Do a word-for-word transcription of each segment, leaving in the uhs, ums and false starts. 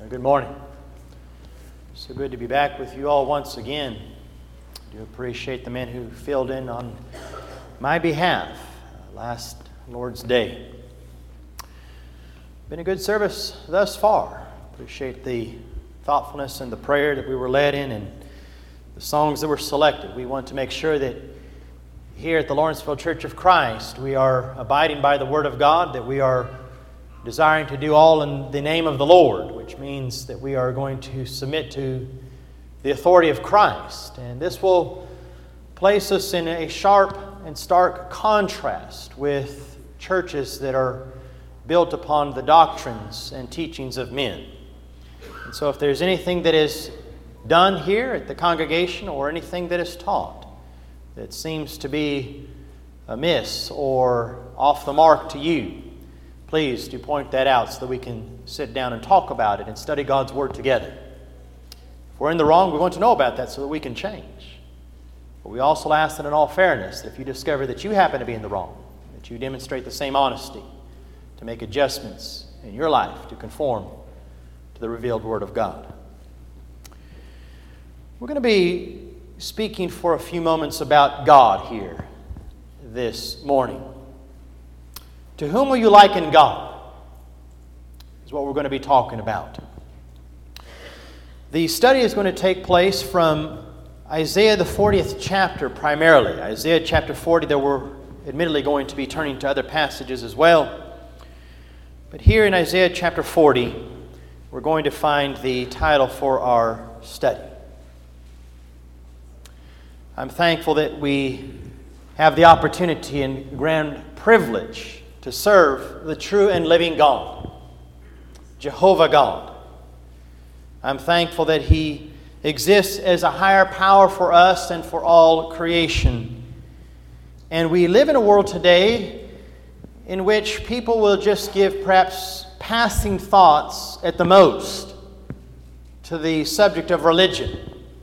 Good morning. So good to be back with you all once again. I do appreciate the men who filled in on my behalf uh, last Lord's Day. Been a good service thus far. Appreciate the thoughtfulness and the prayer that we were led in and the songs that were selected. We want to make sure that here at the Lawrenceville Church of Christ we are abiding by the Word of God, that we are desiring to do all in the name of the Lord, which means that we are going to submit to the authority of Christ. And this will place us in a sharp and stark contrast with churches that are built upon the doctrines and teachings of men. And so if there's anything that is done here at the congregation or anything that is taught that seems to be amiss or off the mark to you, please do point that out so that we can sit down and talk about it and study God's Word together. If we're in the wrong, we want to know about that so that we can change. But we also ask that in all fairness, that if you discover that you happen to be in the wrong, that you demonstrate the same honesty to make adjustments in your life to conform to the revealed Word of God. We're going to be speaking for a few moments about God here this morning. To whom will you liken God? Is what we're going to be talking about. The study is going to take place from Isaiah the fortieth chapter primarily. Isaiah chapter forty, there we're admittedly going to be turning to other passages as well. But here in Isaiah chapter forty, we're going to find the title for our study. I'm thankful that we have the opportunity and grand privilege to serve the true and living God, Jehovah God. I'm thankful that He exists as a higher power for us and for all creation. And we live in a world today in which people will just give perhaps passing thoughts at the most to the subject of religion.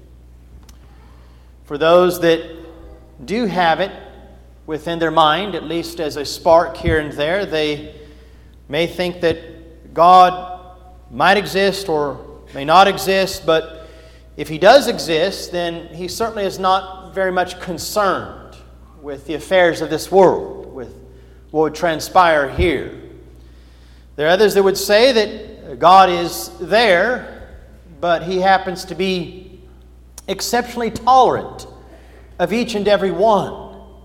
For those that do have it within their mind, at least as a spark here and there, they may think that God might exist or may not exist, but if He does exist, then He certainly is not very much concerned with the affairs of this world, with what would transpire here. There are others that would say that God is there, but He happens to be exceptionally tolerant of each and every one.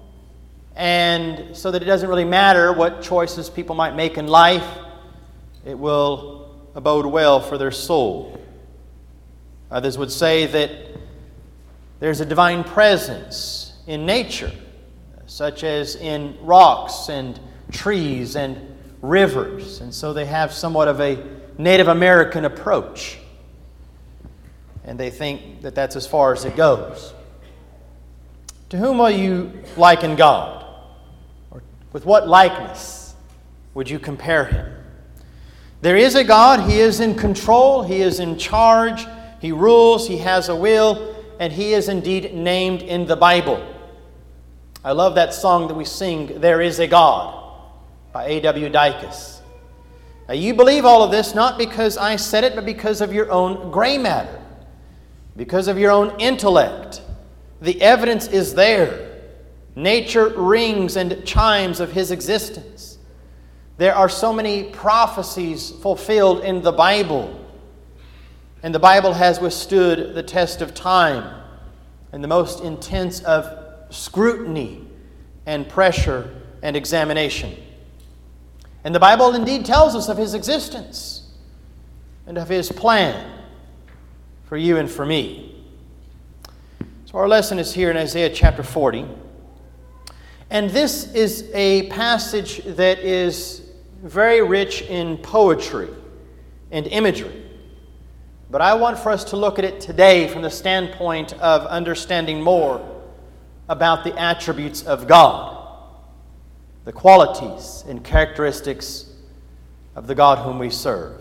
And so that it doesn't really matter what choices people might make in life, it will abode well for their soul. Others would say that there's a divine presence in nature, such as in rocks and trees and rivers. And so they have somewhat of a Native American approach. And they think that that's as far as it goes. To whom will you liken God? With what likeness would you compare Him? There is a God. He is in control. He is in charge. He rules. He has a will. And He is indeed named in the Bible. I love that song that we sing, There Is a God, by A W Dykes. Now you believe all of this not because I said it, but because of your own gray matter, because of your own intellect. The evidence is there. Nature rings and chimes of His existence. There are so many prophecies fulfilled in the Bible. And the Bible has withstood the test of time and the most intense of scrutiny and pressure and examination. And the Bible indeed tells us of His existence and of His plan for you and for me. So our lesson is here in Isaiah chapter forty. And this is a passage that is very rich in poetry and imagery. But I want for us to look at it today from the standpoint of understanding more about the attributes of God, the qualities and characteristics of the God whom we serve.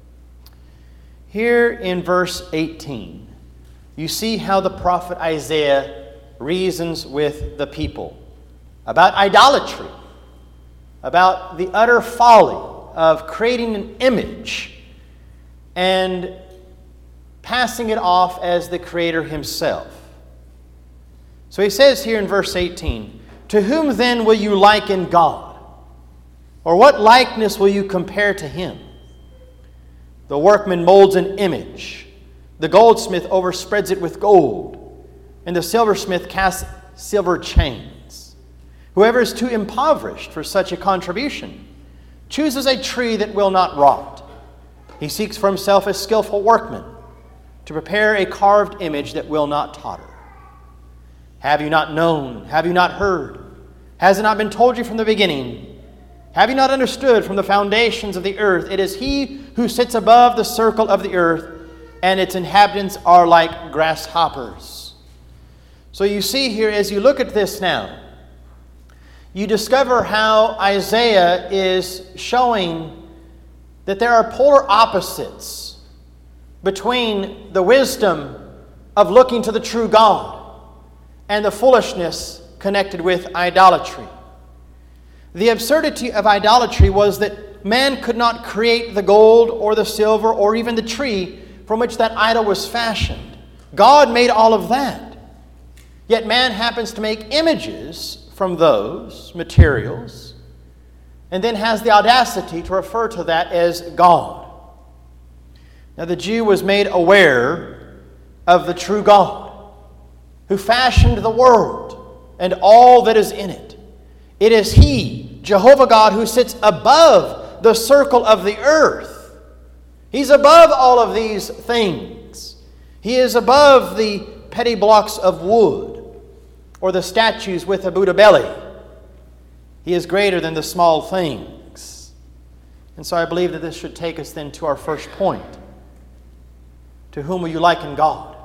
Here in verse eighteen, you see how the prophet Isaiah reasons with the people about idolatry, about the utter folly of creating an image and passing it off as the Creator Himself. So he says here in verse eighteen, "To whom then will you liken God? Or what likeness will you compare to Him? The workman molds an image. The goldsmith overspreads it with gold, and the silversmith casts silver chains. Whoever is too impoverished for such a contribution chooses a tree that will not rot. He seeks for himself a skillful workman to prepare a carved image that will not totter. Have you not known? Have you not heard? Has it not been told you from the beginning? Have you not understood from the foundations of the earth? It is He who sits above the circle of the earth, and its inhabitants are like grasshoppers." So you see here, as you look at this now, you discover how Isaiah is showing that there are polar opposites between the wisdom of looking to the true God and the foolishness connected with idolatry. The absurdity of idolatry was that man could not create the gold or the silver or even the tree from which that idol was fashioned. God made all of that. Yet man happens to make images from those materials and then has the audacity to refer to that as God. Now the Jew was made aware of the true God who fashioned the world and all that is in it. It is He, Jehovah God, who sits above the circle of the earth. He's above all of these things. He is above the petty blocks of wood or the statues with a Buddha belly. He is greater than the small things. And so I believe that this should take us then to our first point. To whom will you liken God?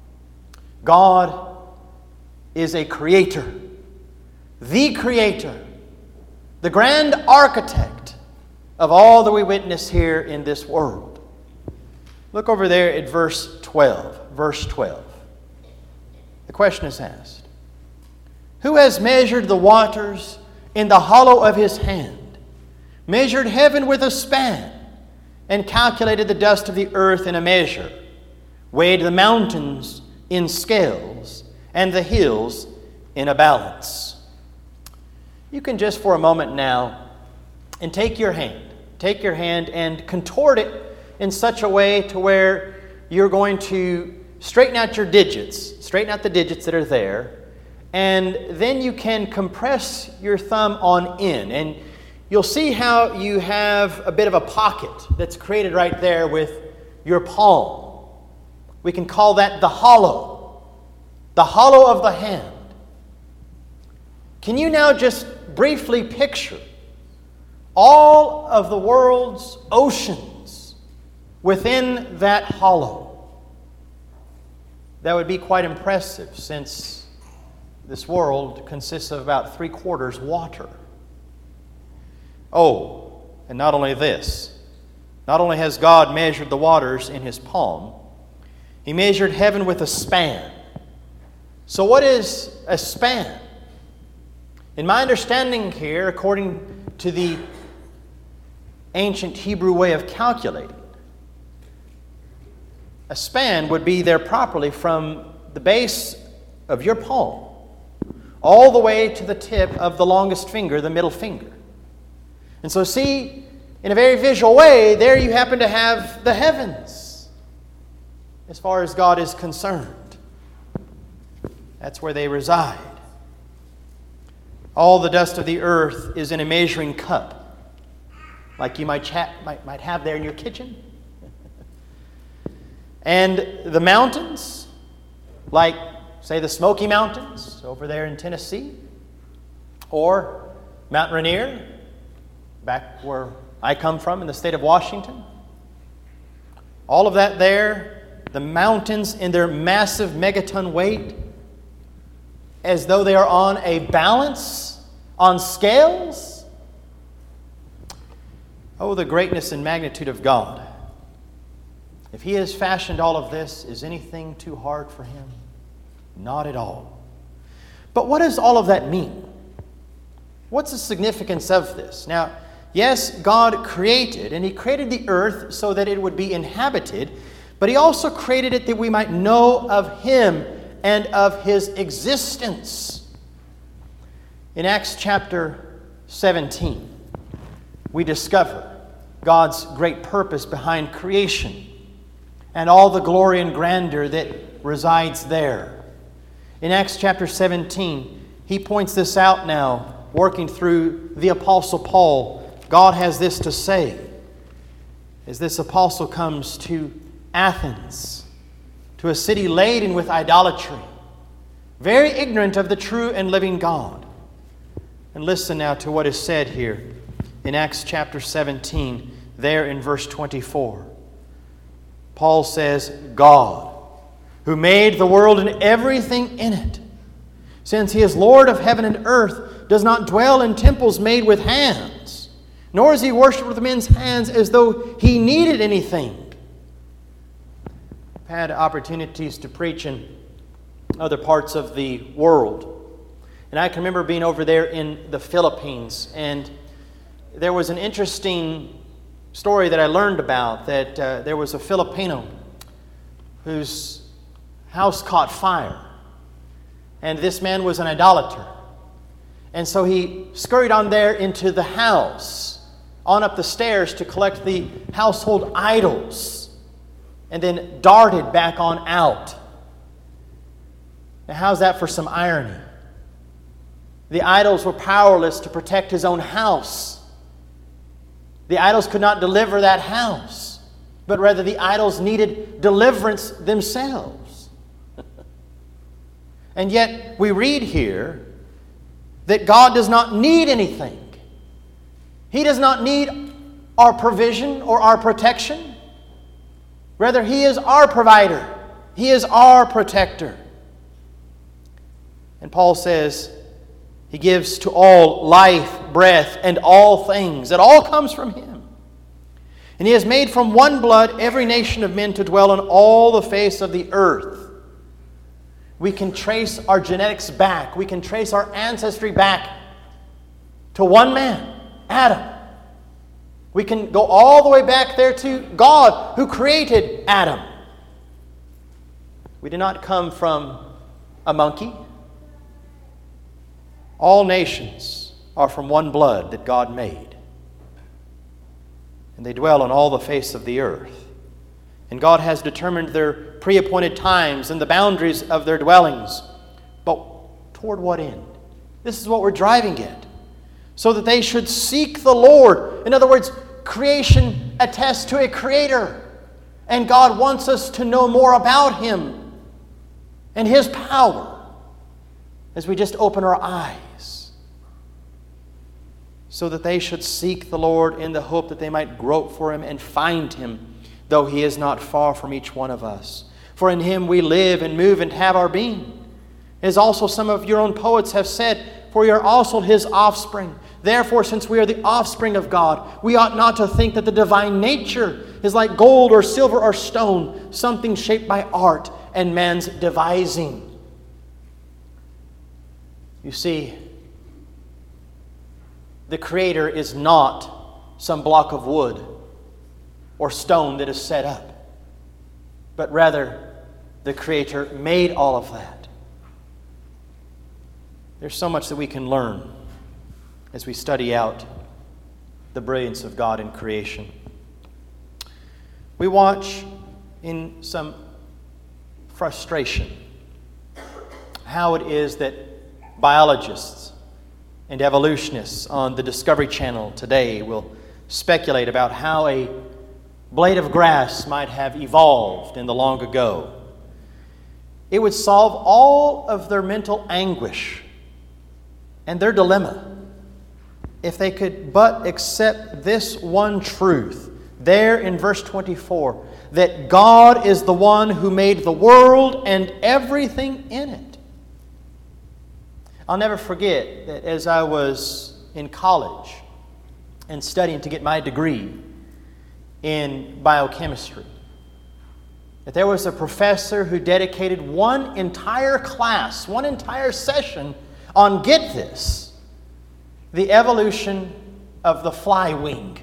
God is a creator. The creator. The grand architect of all that we witness here in this world. Look over there at verse twelve. Verse twelve. The question is asked, "Who has measured the waters in the hollow of His hand, measured heaven with a span, and calculated the dust of the earth in a measure, weighed the mountains in scales, and the hills in a balance?" You can just for a moment now and take your hand, take your hand and contort it in such a way to where you're going to straighten out your digits, straighten out the digits that are there, and then you can compress your thumb on in, and you'll see how you have a bit of a pocket that's created right there with your palm. We can call that the hollow, the hollow of the hand. Can you now just briefly picture all of the world's oceans within that hollow? That would be quite impressive, since this world consists of about three quarters water. Oh, and not only this, not only has God measured the waters in His palm, He measured heaven with a span. So what is a span? In my understanding here, according to the ancient Hebrew way of calculating, a span would be there properly from the base of your palm all the way to the tip of the longest finger, the middle finger. And so see, in a very visual way, there you happen to have the heavens as far as God is concerned. That's where they reside. All the dust of the earth is in a measuring cup, like you might, chat, might, might have there in your kitchen. And the mountains, like, say, the Smoky Mountains over there in Tennessee, or Mount Rainier, back where I come from in the state of Washington. All of that there, the mountains in their massive megaton weight, as though they are on a balance, on scales. Oh, the greatness and magnitude of God. If He has fashioned all of this, is anything too hard for Him? Not at all. But what does all of that mean? What's the significance of this? Now, yes, God created, and He created the earth so that it would be inhabited, but He also created it that we might know of Him and of His existence. In Acts chapter seventeen, we discover God's great purpose behind creation and all the glory and grandeur that resides there. In Acts chapter seventeen, he points this out now, working through the Apostle Paul. God has this to say as this apostle comes to Athens, to a city laden with idolatry, very ignorant of the true and living God. And listen now to what is said here in Acts chapter seventeen, there in verse twenty-four. Paul says, God, who made the world and everything in it, since He is Lord of heaven and earth, does not dwell in temples made with hands, nor is He worshipped with men's hands as though He needed anything. I've had opportunities to preach in other parts of the world. And I can remember being over there in the Philippines, and there was an interesting story that I learned about, that uh, there was a Filipino whose house caught fire. And this man was an idolater. And so he scurried on there into the house, on up the stairs to collect the household idols, and then darted back on out. Now, how's that for some irony? The idols were powerless to protect his own house. The idols could not deliver that house, but rather the idols needed deliverance themselves. And yet we read here that God does not need anything. He does not need our provision or our protection. Rather, He is our provider. He is our protector. And Paul says, He gives to all life, breath, and all things. It all comes from Him. And He has made from one blood every nation of men to dwell on all the face of the earth. We can trace our genetics back. We can trace our ancestry back to one man, Adam. We can go all the way back there to God who created Adam. We did not come from a monkey. All nations are from one blood that God made. And they dwell on all the face of the earth. And God has determined their pre-appointed times and the boundaries of their dwellings. But toward what end? This is what we're driving at. So that they should seek the Lord. In other words, creation attests to a creator. And God wants us to know more about Him and His power as we just open our eyes. So that they should seek the Lord in the hope that they might grope for Him and find Him, though He is not far from each one of us. For in Him we live and move and have our being. As also some of your own poets have said, for we are also His offspring. Therefore, since we are the offspring of God, we ought not to think that the divine nature is like gold or silver or stone, something shaped by art and man's devising. You see, the Creator is not some block of wood or stone that is set up, but rather the Creator made all of that. There's so much that we can learn as we study out the brilliance of God in creation. We watch in some frustration how it is that biologists and evolutionists on the Discovery Channel today will speculate about how a blade of grass might have evolved in the long ago. It would solve all of their mental anguish and their dilemma if they could but accept this one truth there in verse twenty-four, that God is the one who made the world and everything in it. I'll never forget that as I was in college and studying to get my degree in biochemistry, that there was a professor who dedicated one entire class, one entire session on, get this, the evolution of the fly wing.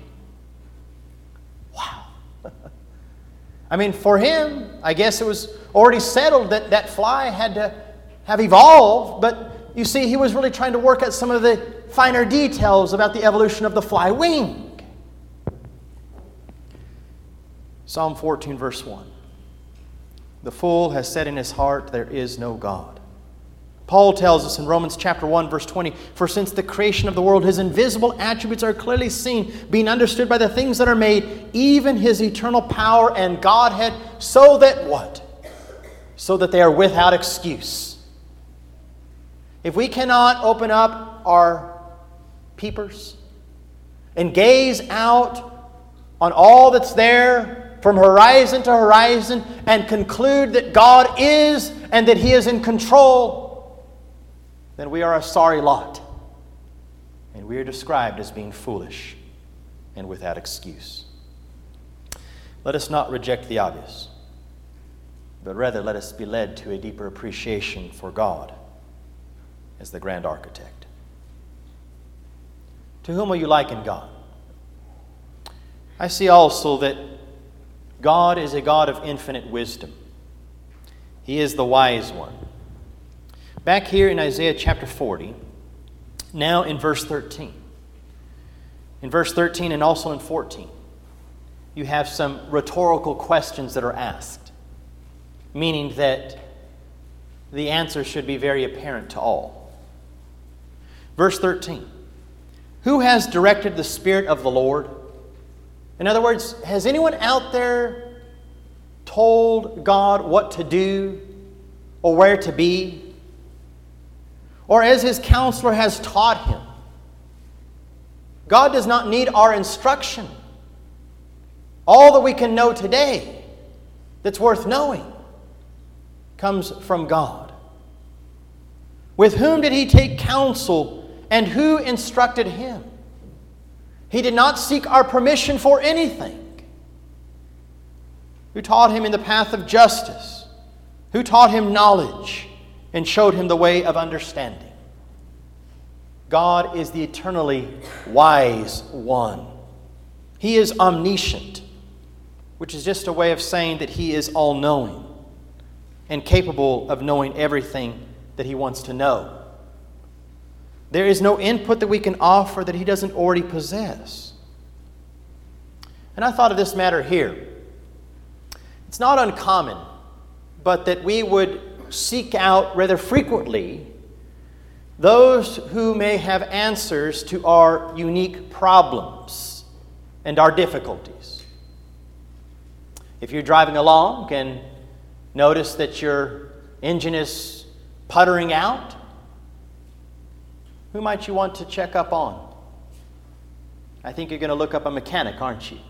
Wow. I mean, for him, I guess it was already settled that that fly had to have evolved, but you see, he was really trying to work out some of the finer details about the evolution of the fly wing. Psalm fourteen, verse one. The fool has said in his heart, there is no God. Paul tells us in Romans chapter one, verse twenty, for since the creation of the world, his invisible attributes are clearly seen, being understood by the things that are made, even his eternal power and Godhead, so that what? So that they are without excuse. If we cannot open up our peepers and gaze out on all that's there from horizon to horizon and conclude that God is and that He is in control, then we are a sorry lot. And we are described as being foolish and without excuse. Let us not reject the obvious, but rather let us be led to a deeper appreciation for God as the grand architect. To whom will you liken God? I see also that God is a God of infinite wisdom. He is the wise one. Back here in Isaiah chapter forty, now in verse thirteen. In verse thirteen and also in fourteen, you have some rhetorical questions that are asked, meaning that the answer should be very apparent to all. Verse thirteen, who has directed the Spirit of the Lord? In other words, has anyone out there told God what to do or where to be? Or as His counselor has taught Him? God does not need our instruction. All that we can know today that's worth knowing comes from God. With whom did He take counsel, and who instructed Him? He did not seek our permission for anything. Who taught Him in the path of justice? Who taught Him knowledge and showed Him the way of understanding? God is the eternally wise one. He is omniscient, which is just a way of saying that He is all-knowing and capable of knowing everything that He wants to know. There is no input that we can offer that He doesn't already possess. And I thought of this matter here. It's not uncommon, but that we would seek out rather frequently those who may have answers to our unique problems and our difficulties. If you're driving along and notice that your engine is puttering out, who might you want to check up on? I think you're going to look up a mechanic, aren't you?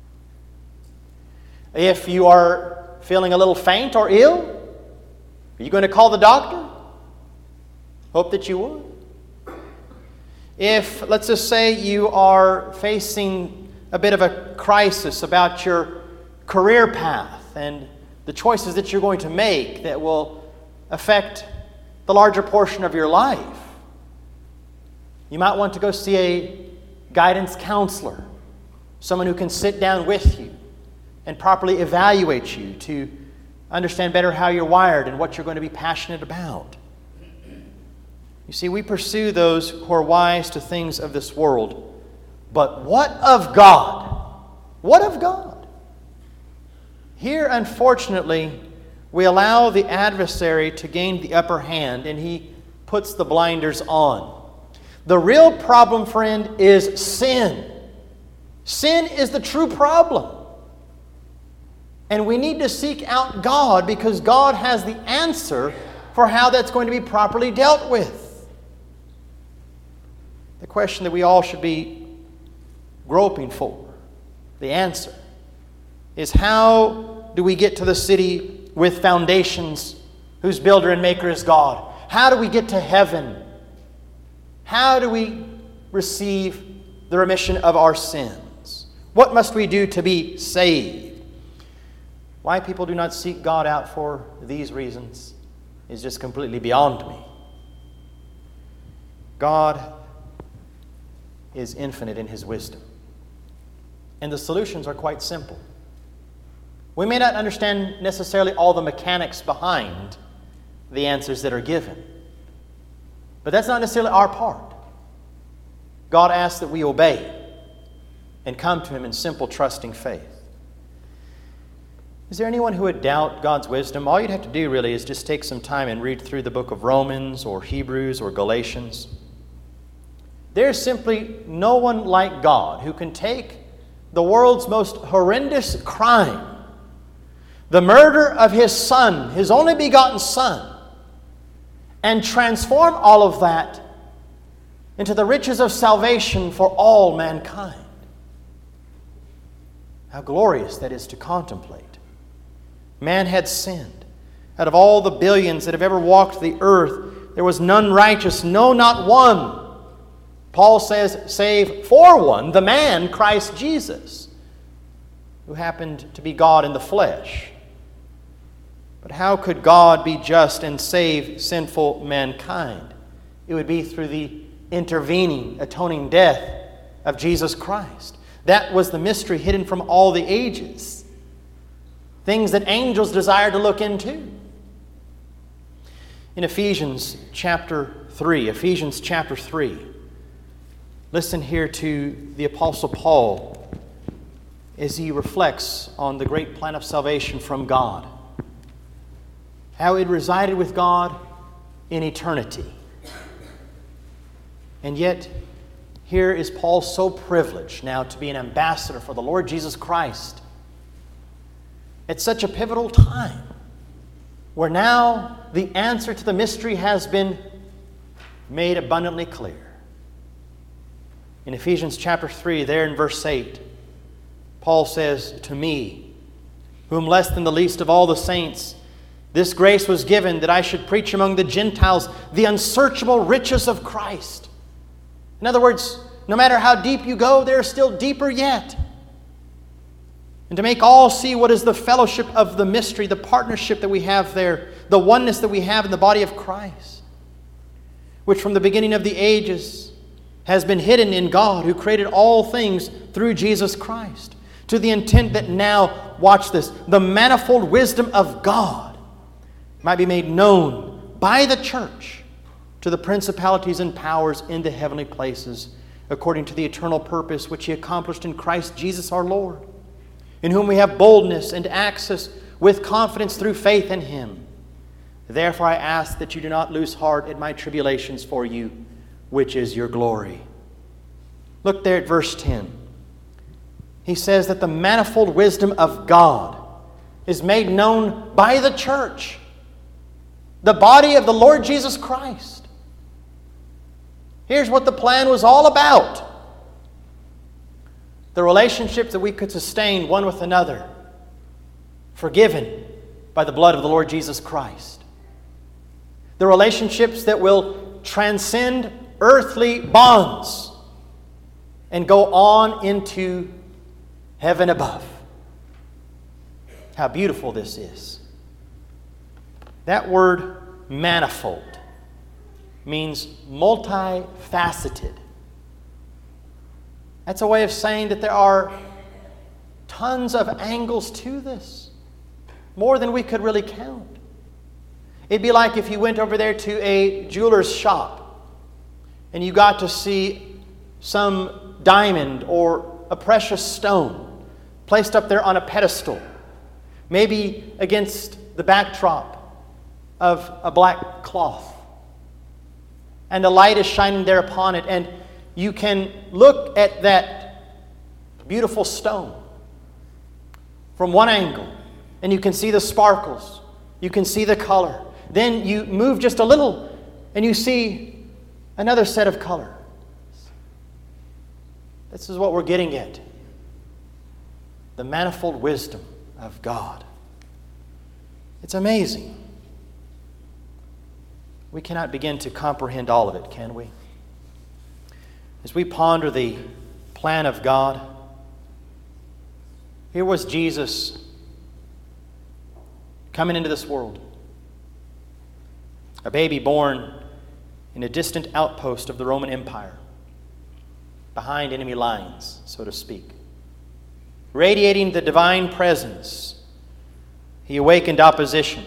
If you are feeling a little faint or ill, are you going to call the doctor? Hope that you would. If, let's just say, you are facing a bit of a crisis about your career path and the choices that you're going to make that will affect the larger portion of your life, you might want to go see a guidance counselor, someone who can sit down with you and properly evaluate you to understand better how you're wired and what you're going to be passionate about. You see, we pursue those who are wise to things of this world. But what of God? What of God? Here, unfortunately, we allow the adversary to gain the upper hand, and he puts the blinders on. The real problem, friend, is sin. Sin is the true problem. And we need to seek out God because God has the answer for how that's going to be properly dealt with. The question that we all should be groping for, the answer, is how do we get to the city with foundations whose builder and maker is God? How do we get to heaven? How do we receive the remission of our sins? What must we do to be saved? Why people do not seek God out for these reasons is just completely beyond me. God is infinite in His wisdom. And the solutions are quite simple. We may not understand necessarily all the mechanics behind the answers that are given, but that's not necessarily our part. God asks that we obey and come to Him in simple, trusting faith. Is there anyone who would doubt God's wisdom? All you'd have to do really is just take some time and read through the book of Romans or Hebrews or Galatians. There's simply no one like God who can take the world's most horrendous crime, the murder of His Son, His only begotten Son, and transform all of that into the riches of salvation for all mankind. How glorious that is to contemplate. Man had sinned. Out of all the billions that have ever walked the earth, there was none righteous, no, not one. Paul says, save for one, the man, Christ Jesus, who happened to be God in the flesh. But how could God be just and save sinful mankind? It would be through the intervening, atoning death of Jesus Christ. That was the mystery hidden from all the ages. Things that angels desire to look into. In Ephesians chapter three, Ephesians chapter three, listen here to the Apostle Paul as he reflects on the great plan of salvation from God. How it resided with God in eternity. And yet, here is Paul so privileged now to be an ambassador for the Lord Jesus Christ at such a pivotal time, where now the answer to the mystery has been made abundantly clear. In Ephesians chapter three, there in verse eight, Paul says, to me, whom less than the least of all the saints, this grace was given that I should preach among the Gentiles the unsearchable riches of Christ. In other words, no matter how deep you go, there is still deeper yet. And to make all see what is the fellowship of the mystery, the partnership that we have there, the oneness that we have in the body of Christ, which from the beginning of the ages has been hidden in God, who created all things through Jesus Christ, to the intent that now, watch this, the manifold wisdom of God might be made known by the church to the principalities and powers in the heavenly places, according to the eternal purpose which He accomplished in Christ Jesus our Lord, in whom we have boldness and access with confidence through faith in Him. Therefore I ask that you do not lose heart at my tribulations for you, which is your glory. Look there at verse ten. He says that the manifold wisdom of God is made known by the church, the body of the Lord Jesus Christ. Here's what the plan was all about. The relationships that we could sustain one with another, forgiven by the blood of the Lord Jesus Christ. The relationships that will transcend earthly bonds and go on into heaven above. How beautiful this is. That word manifold means multifaceted. That's a way of saying that there are tons of angles to this, more than we could really count. It'd be like if you went over there to a jeweler's shop and you got to see some diamond or a precious stone placed up there on a pedestal, maybe against the backdrop of a black cloth, and the light is shining there upon it, and you can look at that beautiful stone from one angle, and you can see the sparkles, you can see the color. Then you move just a little, and you see another set of color. This is what we're getting at. The manifold wisdom of God. It's amazing. We cannot begin to comprehend all of it, can we? As we ponder the plan of God, here was Jesus coming into this world. A baby born in a distant outpost of the Roman Empire. behind enemy lines, so to speak. Radiating the divine presence, he awakened opposition.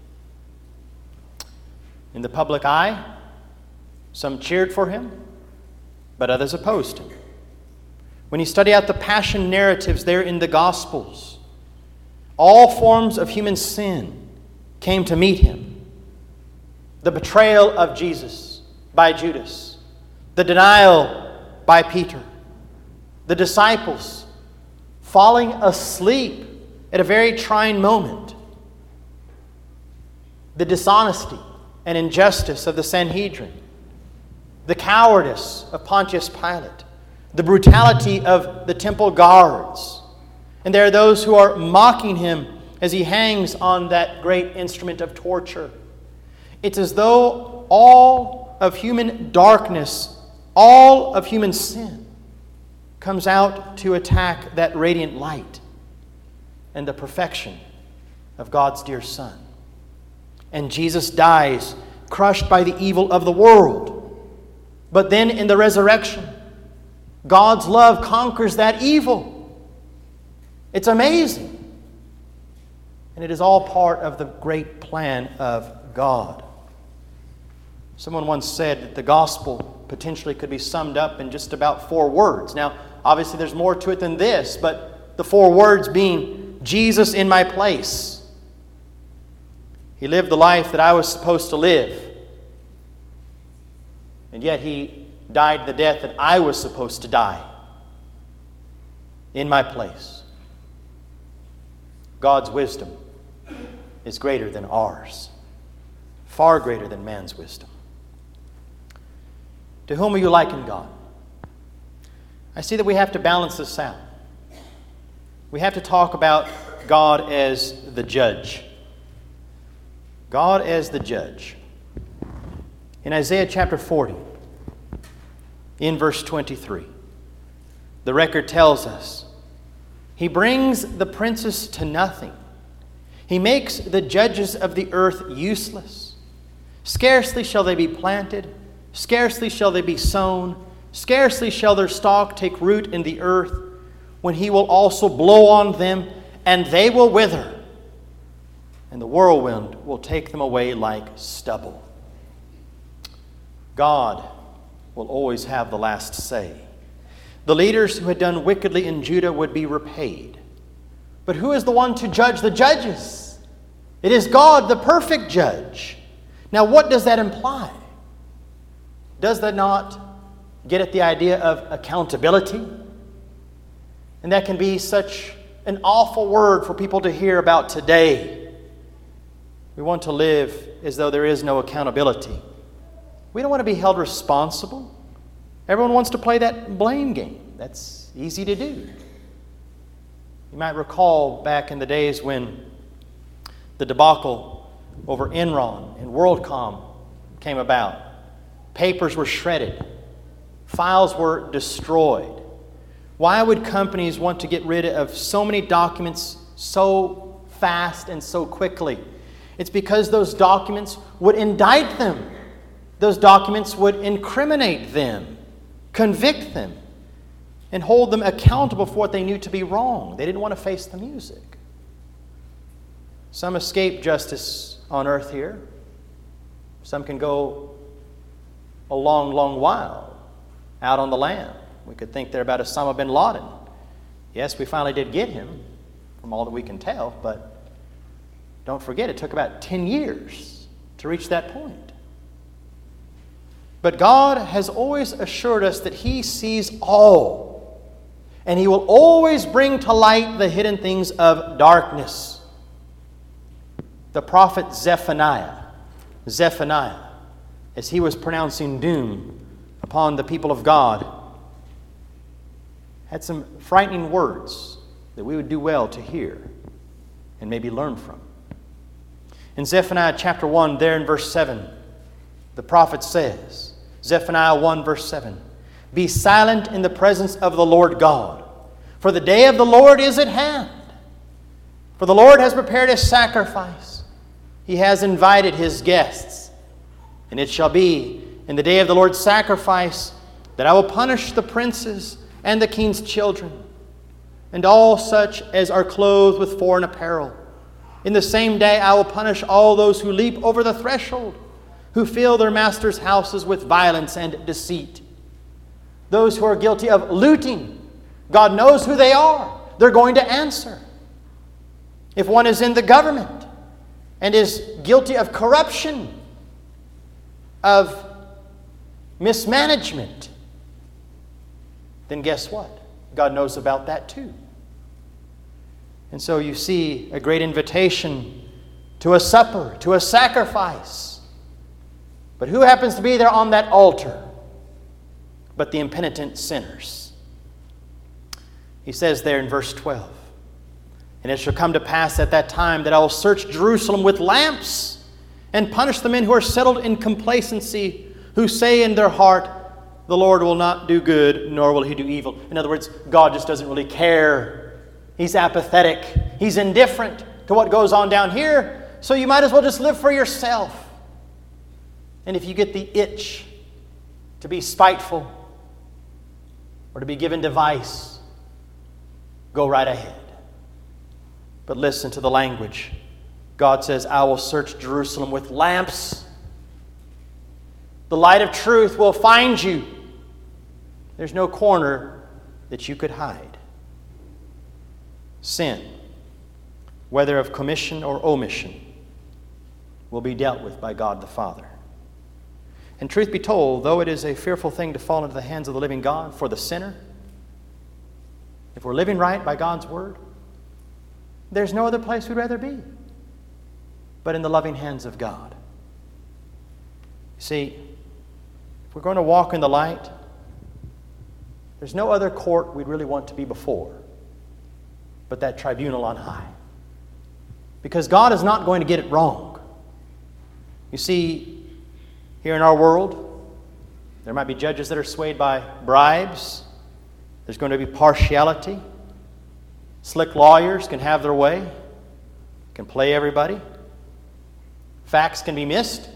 In the public eye, some cheered for him, but others opposed him. When you study out the passion narratives there in the Gospels, all forms of human sin came to meet him. The betrayal of Jesus by Judas, the denial by Peter, the disciples falling asleep at a very trying moment, the dishonesty and injustice of the Sanhedrin, the cowardice of Pontius Pilate, the brutality of the temple guards. And there are those who are mocking him as he hangs on that great instrument of torture. It's as though all of human darkness, all of human sin, comes out to attack that radiant light and the perfection of God's dear Son. And Jesus dies, crushed by the evil of the world. But then in the resurrection, God's love conquers that evil. It's amazing. And it is all part of the great plan of God. Someone once said that the gospel potentially could be summed up in just about four words. Now, obviously there's more to it than this, but the four words being, Jesus in my place. He lived the life that I was supposed to live. And yet he died the death that I was supposed to die in my place. God's wisdom is greater than ours, far greater than man's wisdom. To whom will you liken God? I see that we have to balance this out. We have to talk about God as the judge. God as the judge. In Isaiah chapter forty, in verse twenty-three, the record tells us, He brings the princes to nothing. He makes the judges of the earth useless. Scarcely shall they be planted, scarcely shall they be sown, scarcely shall their stalk take root in the earth, when He will also blow on them, and they will wither, and the whirlwind will take them away like stubble. God will always have the last say. The leaders who had done wickedly in Judah would be repaid. But who is the one to judge the judges? It is God, the perfect judge. Now, what does that imply? Does that not get at the idea of accountability? And that can be such an awful word for people to hear about today. We want to live as though there is no accountability. We don't want to be held responsible. Everyone wants to play that blame game. That's easy to do. You might recall back in the days when the debacle over Enron and WorldCom came about. Papers were shredded. Files were destroyed. Why would companies want to get rid of so many documents so fast and so quickly? It's because those documents would indict them. Those documents would incriminate them, convict them, and hold them accountable for what they knew to be wrong. They didn't want to face the music. Some escape justice on earth here. Some can go a long, long while out on the lam. We could think they're about Osama bin Laden. Yes, we finally did get him, from all that we can tell, but don't forget, it took about ten years to reach that point. But God has always assured us that He sees all, and He will always bring to light the hidden things of darkness. The prophet Zephaniah, Zephaniah, as he was pronouncing doom upon the people of God, had some frightening words that we would do well to hear and maybe learn from. In Zephaniah chapter one, there in verse seven, the prophet says, Zephaniah one verse seven, "Be silent in the presence of the Lord God, for the day of the Lord is at hand. For the Lord has prepared a sacrifice. He has invited His guests. And it shall be in the day of the Lord's sacrifice that I will punish the princes and the king's children, and all such as are clothed with foreign apparel. In the same day I will punish all those who leap over the threshold, who fill their masters' houses with violence and deceit. Those who are guilty of looting, God knows who they are. They're going to answer. If one is in the government and is guilty of corruption, of mismanagement, then guess what? God knows about that too. And so you see a great invitation to a supper, to a sacrifice. But who happens to be there on that altar but the impenitent sinners? He says there in verse twelve, and it shall come to pass at that time that I will search Jerusalem with lamps and punish the men who are settled in complacency, who say in their heart, the Lord will not do good, nor will He do evil. In other words, God just doesn't really care. He's apathetic. He's indifferent to what goes on down here, so you might as well just live for yourself. And if you get the itch to be spiteful or to be given to vice, go right ahead. But listen to the language. God says, I will search Jerusalem with lamps. The light of truth will find you. There's no corner that you could hide. Sin, whether of commission or omission, will be dealt with by God the Father. And truth be told, though it is a fearful thing to fall into the hands of the living God for the sinner, if we're living right by God's word, there's no other place we'd rather be but in the loving hands of God. See, if we're going to walk in the light, there's no other court we'd really want to be before but that tribunal on high. Because God is not going to get it wrong. You see, here in our world, there might be judges that are swayed by bribes. There's going to be partiality. Slick lawyers can have their way, can play everybody. Facts can be missed.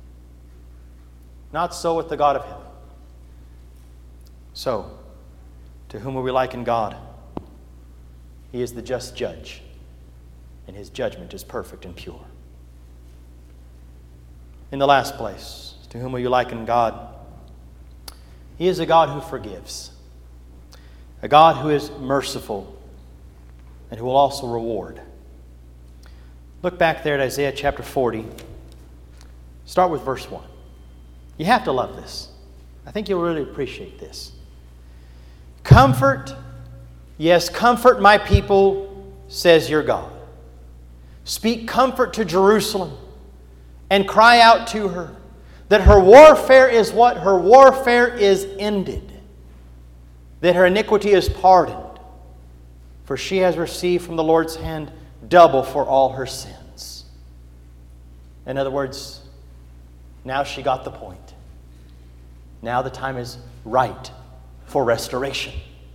Not so with the God of heaven. So, to whom will we liken God? He is the just judge, and His judgment is perfect and pure. In the last place, to whom will you liken God? He is a God who forgives, a God who is merciful, and who will also reward. Look back there at Isaiah chapter forty. Start with verse one. You have to love this. I think you'll really appreciate this. Comfort, yes, comfort my people, says your God. Speak comfort to Jerusalem and cry out to her that her warfare is what? Her warfare is ended. That her iniquity is pardoned. For she has received from the Lord's hand double for all her sins. In other words, now she got the point. Now the time is right for restoration.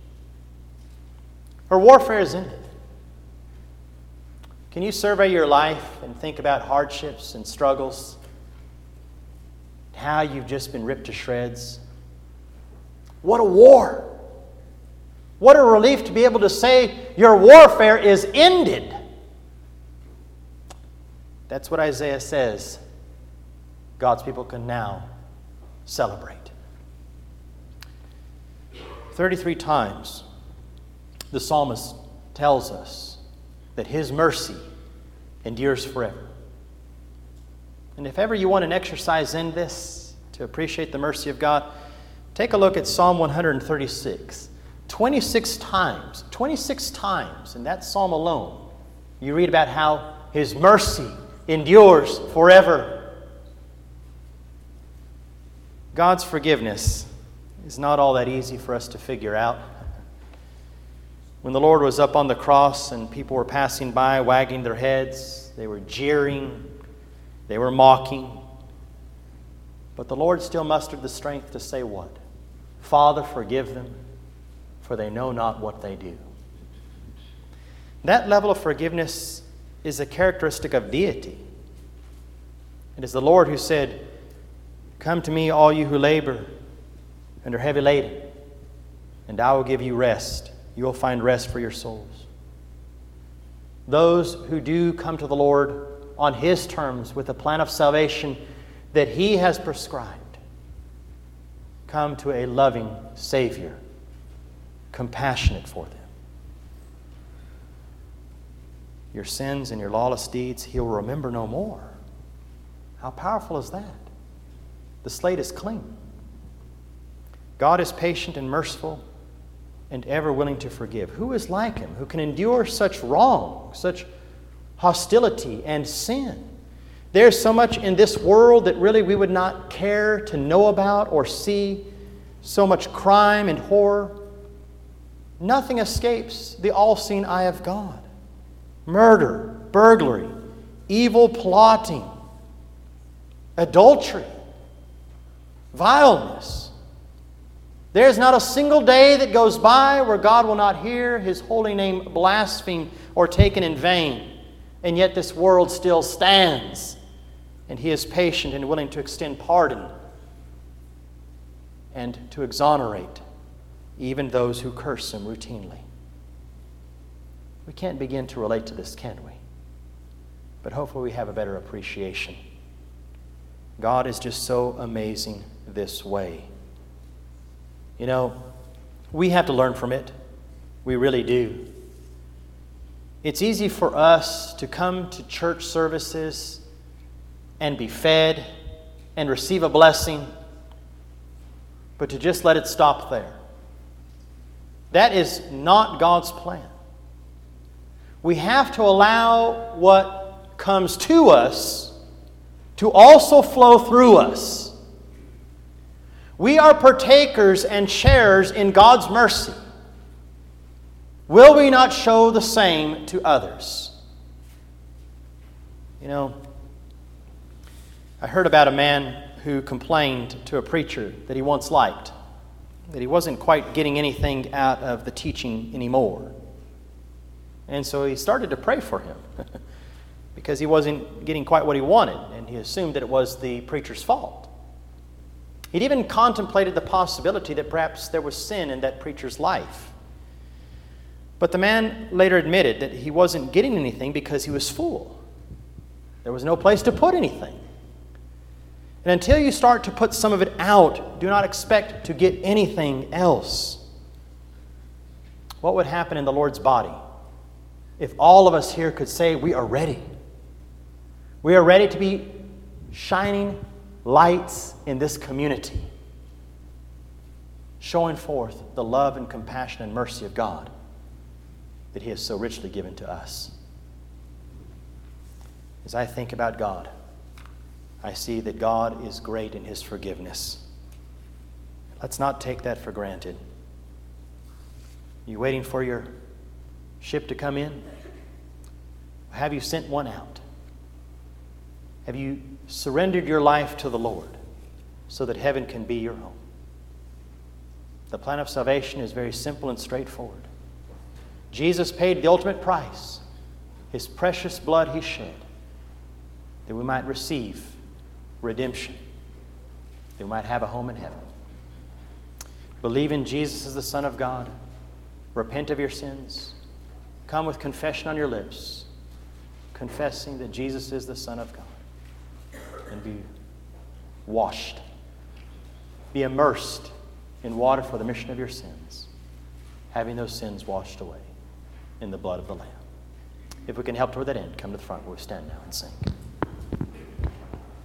Her warfare is ended. Can you survey your life and think about hardships and struggles? How you've just been ripped to shreds? What a war! What a relief to be able to say your warfare is ended. That's what Isaiah says God's people can now celebrate. thirty-three times the psalmist tells us that his mercy endures forever. And if ever you want an exercise in this to appreciate the mercy of God, take a look at Psalm one thirty-six. twenty-six times, twenty-six times in that psalm alone, you read about how His mercy endures forever. God's forgiveness is not all that easy for us to figure out. When the Lord was up on the cross and people were passing by wagging their heads, they were jeering, they were mocking. But the Lord still mustered the strength to say what? Father, forgive them, for they know not what they do. That level of forgiveness is a characteristic of deity. It is the Lord who said, come to me, all you who labor and are heavy laden, and I will give you rest. You will find rest for your souls. Those who do come to the Lord on His terms with a plan of salvation that He has prescribed, come to a loving Savior, compassionate for them. Your sins and your lawless deeds He will remember no more. How powerful is that? The slate is clean. God is patient and merciful and ever willing to forgive. Who is like Him, who can endure such wrong, such hostility and sin? There's so much in this world that really we would not care to know about or see, so much crime and horror. Nothing escapes the all-seeing eye of God. Murder, burglary, evil plotting, adultery, vileness. There's not a single day that goes by where God will not hear His holy name blasphemed or taken in vain. And yet this world still stands, and He is patient and willing to extend pardon and to exonerate even those who curse Him routinely. We can't begin to relate to this, can we? But hopefully we have a better appreciation. God is just so amazing this way. You know, we have to learn from it. We really do. It's easy for us to come to church services and be fed and receive a blessing, but to just let it stop there. That is not God's plan. We have to allow what comes to us to also flow through us. We are partakers and sharers in God's mercy. Will we not show the same to others? You know, I heard about a man who complained to a preacher that he once liked, that he wasn't quite getting anything out of the teaching anymore. And so he started to pray for him because he wasn't getting quite what he wanted, and he assumed that it was the preacher's fault. He'd even contemplated the possibility that perhaps there was sin in that preacher's life. But the man later admitted that he wasn't getting anything because he was full. There was no place to put anything. And until you start to put some of it out, do not expect to get anything else. What would happen in the Lord's body if all of us here could say we are ready? We are ready to be shining lights in this community, showing forth the love and compassion and mercy of God that He has so richly given to us. As I think about God, I see that God is great in His forgiveness. Let's not take that for granted. You waiting for your ship to come in? Have you sent one out? Have you surrendered your life to the Lord so that heaven can be your home? The plan of salvation is very simple and straightforward. Jesus paid the ultimate price. His precious blood He shed that we might receive redemption, that we might have a home in heaven. Believe in Jesus as the Son of God. Repent of your sins. Come with confession on your lips, confessing that Jesus is the Son of God. And be washed. Be immersed in water for the remission of your sins, having those sins washed away in the blood of the Lamb. If we can help toward that end, come to the front where we stand now and sing.